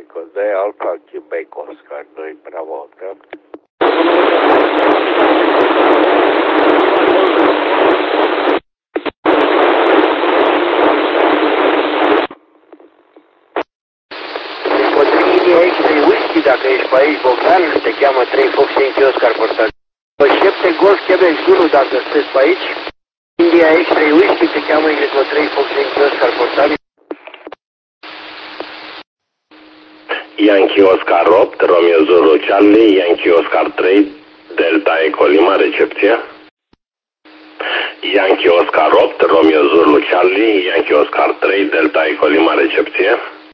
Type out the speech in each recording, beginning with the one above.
Eco 2, Alfa, Quebec, Oscar 2, Bravo, drept. Eco 3, India X-ray Whisky, dacă ești pe aici, Bogdan, te cheamă 3 Fox Yankee Oscar Portal. 7 Golf Quebec Zulu, dacă sunteți pe aici. India X-ray Whisky, te cheamă Eco 3 Fox Yankee Oscar Portal. Yankee Oscar 8, Romeo Zulu Charlie, Yankee Oscar 3, Delta Eco Lima, recepție. Yankee Oscar 8, Romeo Zulu Charlie, Yankee Oscar 3, Delta Eco Lima, recepție.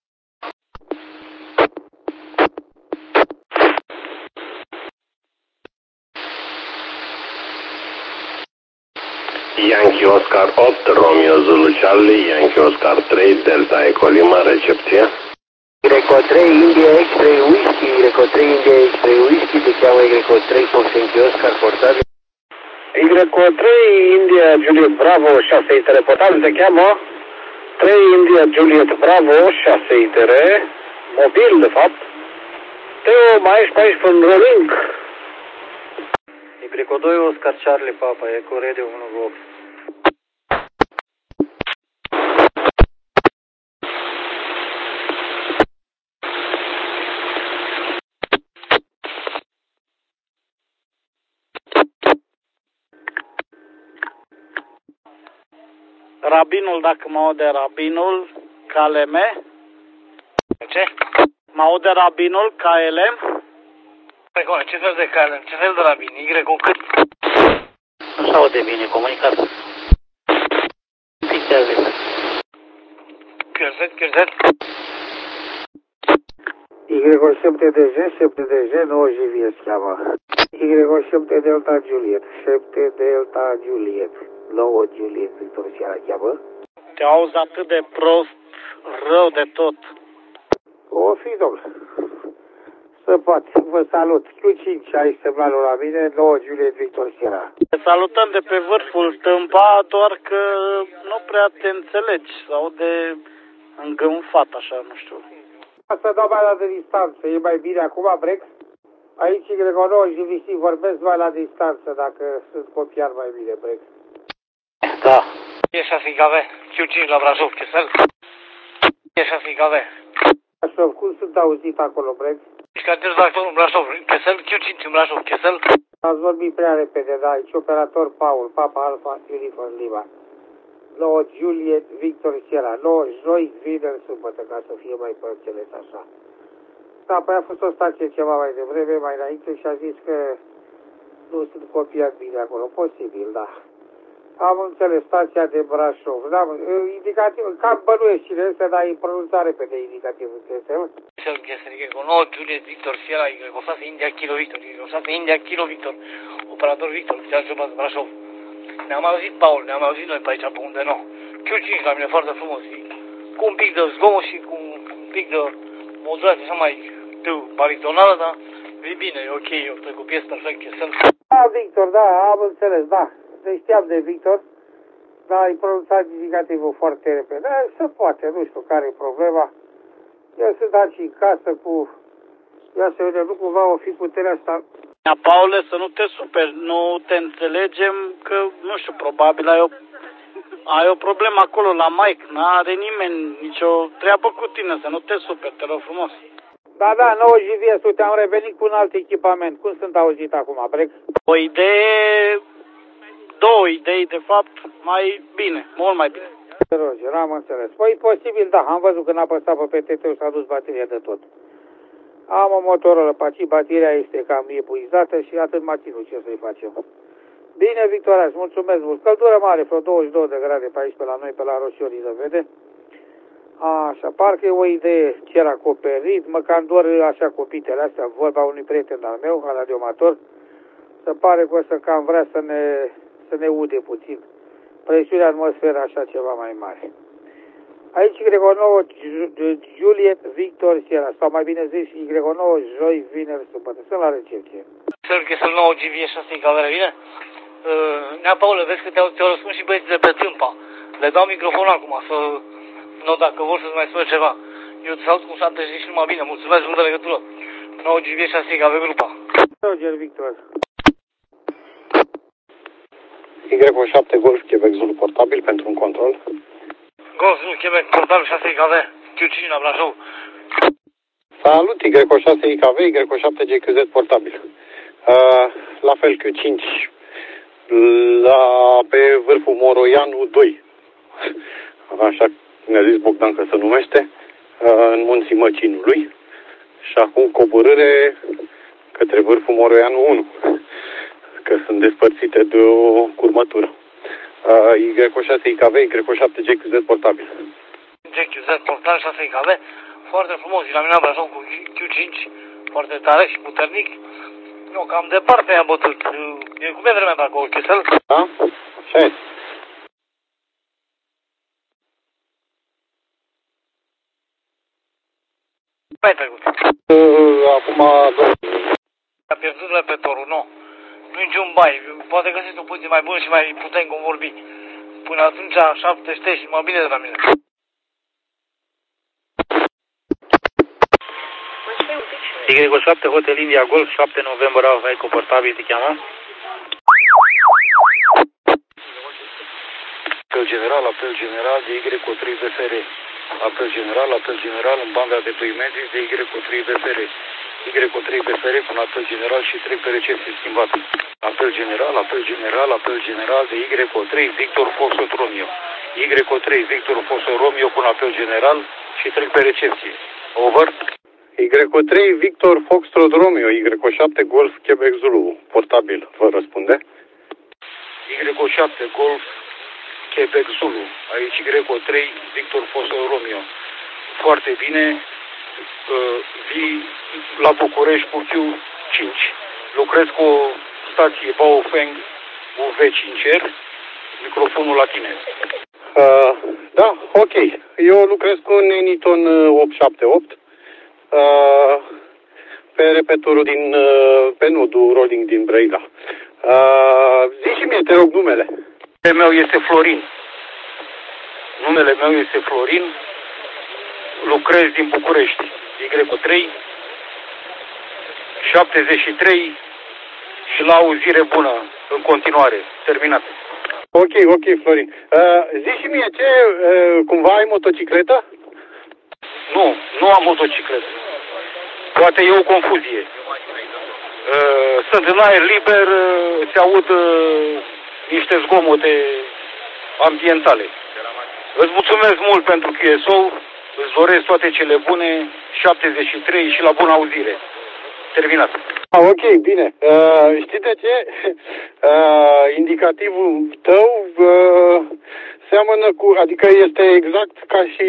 Yankee Oscar 8, Romeo Zulu Charlie, Yankee Oscar 3, Delta Eco Lima, recepție. Greco 3, India X-ray Whisky, Greco 3, India X-ray Whisky, te cheamă Greco 3 Fox Yankee Oscar portabil. Greco 3, India Juliet Bravo, 6 itere portabil, te cheamă 3 India Juliet Bravo, 6 itere, mobil de fapt. Teo, mai ești pe aici până rolling? Greco 2, Oscar Charlie Papa, Eco Radio 1 Box. Rabinul, dacă mă aude Rabinul, KLM. Ce? Mă aude Rabinul, KLM. Păi, ce fel de KLM? Ce fel de Rabin? Y cu cât? Nu se aude bine comunicatul. Pictează. Chirzet. Y7DG, 7DG, 9 JV se cheamă. Y7 Delta Juliet, 7 Delta Juliet, 9 Juliet, Victor Sierra cheamă. Te auzi atât de prost, rău de tot. O fi, domnule. Să poate. Vă salut. Q5 ai semnalul la mine, 9 Juliet, Victor Sierra. Te salutăm de pe vârful Tâmpa, doar că nu prea te înțelegi. Se aude îngânfat așa, nu știu. Să dau mai la distanță. E mai bine acum, Brex? Aici Y9 și VC vorbesc mai la distanță, dacă sunt copiar mai bine, Brex. Da. E 6 KV, Q5 la Brașov, Chesel. E 6 KV. Brașov, cum sunt auzit acolo, Brex? Ești cartier de actor în Brașov, Chesel, Q5 în Brașov, Chesel. Ați vorbit prea repede, da, aici operator Paul, Papa Alfa, Uniform Lima. 9 Juliet, Victor Sierra, 9 joi, vineri, sâmbătă, ca să fie mai înțeles așa. Da, păi a fost o stație ceva mai devreme, mai înainte și a zis că nu sunt copiat bine acolo, posibil, da. Am înțeles, stația de Brașov, da, indicativ, cam bănuiesc cine este, dar e pronunțat repede indicativul, este, mă? Cu 9 Juliet, Victor Sierra, cu 6 India Kilo Victor, cu 6 India Kilo Victor, operator Victor, oficial de Brașov. Ne-am auzit, Paul, ne-am auzit noi pe aici, pe unde nu. Q5 la mine foarte frumos, cu un pic de zgomot și cu un pic de modulație așa mai baritonală, dar e bine, e ok, eu te copiez perfect, Chesel. Da, Victor, da, am înțeles, da. Deci știam de Victor, dar ai pronunțat indicativul foarte repede. Da, se poate, nu știu care e problema. Eu sunt aici în casă cu... Ia să vedem, nu cumva o fi puterea asta... Paule, să nu te superi, nu te înțelegem că, nu știu, probabil ai o problemă acolo la mic, n-are nimeni nicio treabă cu tine, să nu te superi, te rog frumos. Da, 9 JVS, te-am revenit cu un alt echipament. Cum sunt auzit acum, Brex? O idee, două idei, de fapt, mai bine, mult mai bine. Roger, am înțeles. Păi, posibil, da, am văzut când a apăsat pe PTT-ul și a dus bateria de tot. Am o Motorola, paci, bateria este cam epuizată și atât m-a ținut, ce să-i facem. Bine, Victoria, mulțumesc mult. Căldură mare, vreo 22 de grade pe aici, pe la noi, pe la Roșiorii, se vede. Așa, parcă e o idee ce era acoperit, mă cam doar așa copitele astea, vorba unui prieten al meu, radioamator. Se pare că o să cam vrea să ne ude puțin. Presiunea atmosferă așa ceva mai mare. Aici Y9 Juliet Victor Sierra, sau mai bine zis Y9 joi, vineri, sâmbătă. Sunt la recepție. Să-l 9 GV 6 în cameră, bine? Nea, Paule, vezi că te-au răspuns și băieții de pe Tâmpa. Le dau microfonul acum să... Nu, dacă vor să-ți mai spun ceva. Eu te salut cu 70 și numai bine. Mulțumesc mult de legătură. 9 GB 6 KV grupa. Roger, Victor. Y7 Golf Quebec Zulu portabil pentru un control. Golf Zulu Quebec portabil 6 KV. Q5 la Brașov. Salut, Y6 IKV, Y7 GQZ portabil. La fel Q5 pe vârful Moroianu 2. Așa ne-a zis Bogdan că se numește, în munții Măcinului. Și acum coborâre către vârful Moroianu 1, că sunt despărțite de o curmătură. Y6 IKV, Y7 GQZ portabil. GQZ portabil 6 KV. Foarte frumos, iluminat Brașov cu Q5, foarte tare și puternic. Nu, cam departe i-a bătut. Cum e vremea pe acolo, Chisel? Da? Așa e. Mai trecut. Acum... A pierdut repetorul, nu. Nu niciun bai. Poate găsiți o poziție mai bună și mai putem convorbi. Până atunci, 73 și mai bine de la mine. Y7 Hotel India Golf 7 November Alpha Eco portabil te cheamă? Apel general de Y3 VFR. Apel general în banda de 2 metri de Y3 VFR. Y3 VFR cu un apel general și 3 pe recepție schimbată. Apel general de Y3 Victor Foxtrot Romeo. Y3 Victor Foxtrot Romeo cu un apel general și 3 pe recepție. Over. Y3 Victor Foxtrot Romeo, Y7 Golf Quebec Zulu, portabil, vă răspunde. Y7 Golf Quebec Zulu, aici Y3 Victor Foxtrot Romeo. Foarte bine, vii la București cu Q5. Lucrez cu o stație Baofeng UV5R, microfonul la tine. Da, ok. Eu lucrez cu un Eniton 878. Pe repetorul pe nodul rolling din Brăila. Zi și mie, te rog, numele. Numele meu este Florin. Lucrez din București. Y3 73 și la auzire bună în continuare. Terminat. Ok, Florin. Zi și mie, cumva ai motocicletă? Nu am motocicletă. Poate e o confuzie. Sunt în aer liber, se aud niște zgomote ambientale. Îți mulțumesc mult pentru QSO, îți doresc toate cele bune, 73 și la bună auzire. Terminat. Ok, bine. Știi de ce? Indicativul tău seamănă cu, adică este exact ca și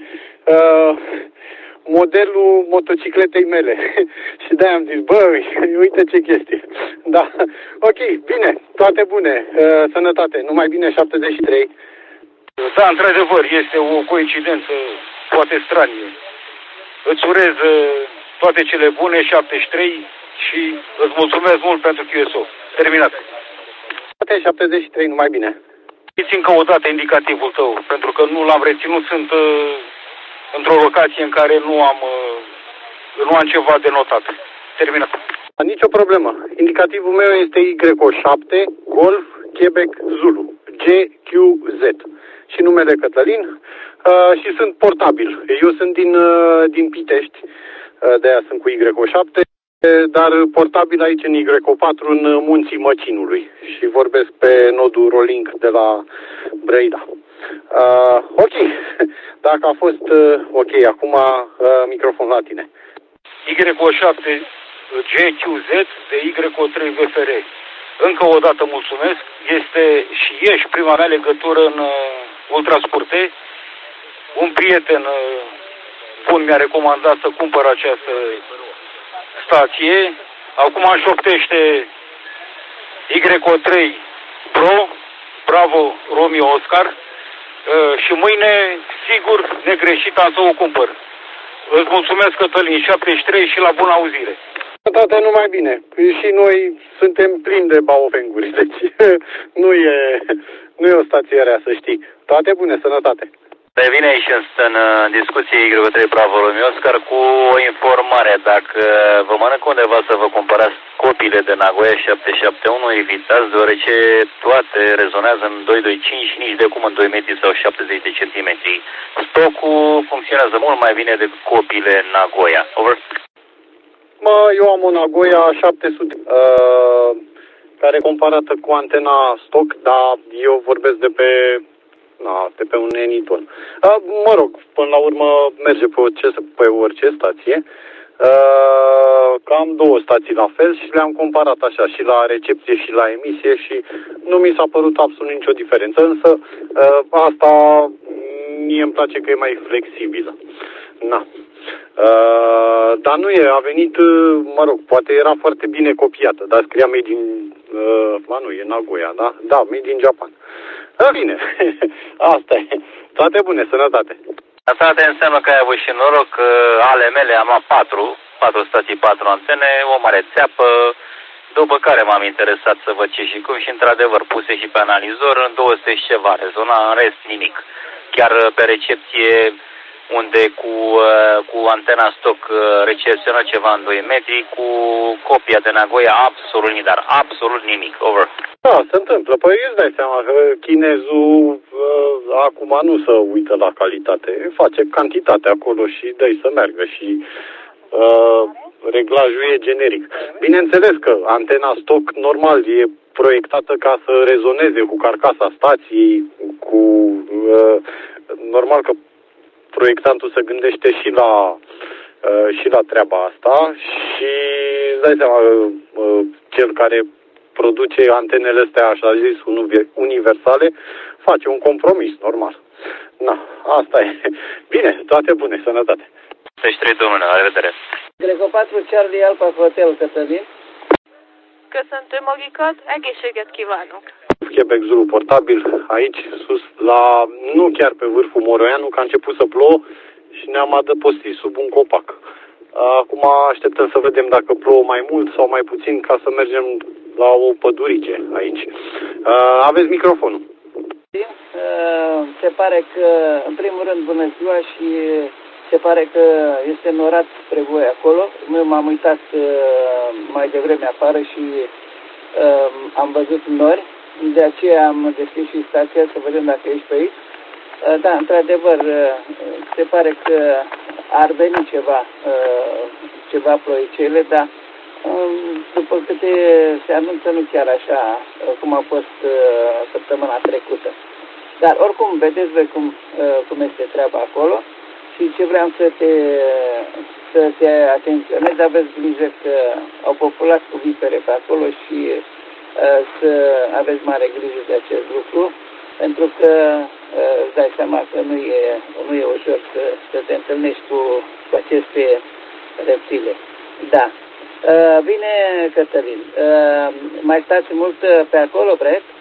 modelul motocicletei mele. Și de-aia am zis, uite ce chestie. Da, ok, bine, toate bune, sănătate, numai bine 73. Da, într-adevăr, este o coincidență poate stranie. Îți urez toate cele bune, 73, și îți mulțumesc mult pentru QSO. Terminat. 73, numai bine. Știți încă o dată indicativul tău, pentru că nu l-am reținut, sunt într-o locație în care nu am ceva de notat. Terminat. Nicio problemă. Indicativul meu este Y7 Golf Quebec Zulu, GQZ. Și numele Cătălin și sunt portabil. Eu sunt din Pitești, de-aia sunt cu Y7, dar portabil aici în Y4 în munții Măcinului și vorbesc pe nodul Rolling de la Brăila. Ok, dacă a fost ok, acum microfon la tine. Y7 GQZ de Y3 VFR. Încă o dată mulțumesc. Este și ești prima mea legătură în ultrascurte. Un prieten bun mi-a recomandat să cumpăr această stație. Acum șoptește Y3 Pro, Bravo Romeo Oscar, și mâine, sigur, negreșit am să o cumpăr. Îți mulțumesc, Cătălin, 73 și la bună auzire. Toate numai bine. Și noi suntem plini de baofenguri, deci nu e o stație rea, să știi. Toate bune, sănătate. Revine aici în discuție Y3 Bravo Romeo Oscar cu o informare. Dacă vă mănâncă undeva să vă cumpărați copiile de Nagoya 771, evitați, deoarece toate rezonează în 225 și nici de cum în 2 metri sau 70 de centimetri. Stocul funcționează mult mai bine decât copiile Nagoya. Over. Eu am o Nagoya 700 care comparată cu antena stock, dar eu vorbesc de pe un Eniton. Mă rog, până la urmă merge pe orice stație. Am 2 stații la fel și le-am comparat așa și la recepție și la emisie și nu mi s-a părut absolut nicio diferență, însă asta mie îmi place că e mai flexibilă. Na. Dar nu e, a venit, mă rog, poate era foarte bine copiată, dar scria made in, nu, e Nagoya, da? Da, made in Japan. Bine, asta e. Toate bune, sănătate. Asta înseamnă că ai avut și noroc, ale mele am 4 stații, 4 antene, o mare țeapă, după care m-am interesat să văd ce și cum și într-adevăr puse și pe analizor în 200 și ceva, rezona, în rest nimic. Chiar pe recepție, unde cu antena stock recepționa ceva în 2 metri, cu copia de Nagoya absolut nimic, dar absolut nimic. Over. Da, se întâmplă. Păi îți dai seama că chinezul acum nu se uită la calitate. Face cantitate acolo și dă-i să meargă și reglajul e generic. Bineînțeles că antena stock normal e proiectată ca să rezoneze cu carcasa stației, normal că proiectantul se gândește și la treaba asta și îți dai seama, cel care produce antenele astea, așa zis, universale, face un compromis, normal. Na, asta e. Bine, toate bune, sănătate. 3 domnule, la revedere. Greco 4 Charlie Alpha Hotel, Cătălin. Köszöntöm magukat, egészséget kívánok! Quebec Zulu portabil, aici, sus, nu chiar pe vârful Moroianu, că a început să plouă și ne-am adăpostit sub un copac. Acum așteptăm să vedem dacă plouă mai mult sau mai puțin ca să mergem la o pădurice aici. Aveți microfonul. Se pare că, în primul rând, bună ziua și se pare că este norat spre voi acolo. Eu m-am uitat mai devreme afară și am văzut nori. De aceea am deschis și stația să vedem dacă ești pe aici. Da, într-adevăr, se pare că ar veni ceva ploicele, dar după câte se anunță, nu chiar așa cum a fost săptămâna trecută. Dar oricum, vedeți voi cum este treaba acolo și ce vreau să te atenționezi, aveți grijă că au populat cu vipere pe acolo și să aveți mare grijă de acest lucru, pentru că îți dai seama că nu e ușor să te întâlnești cu aceste reptile. Da. Bine, Cătălin. Mai stați mult pe acolo, Brett?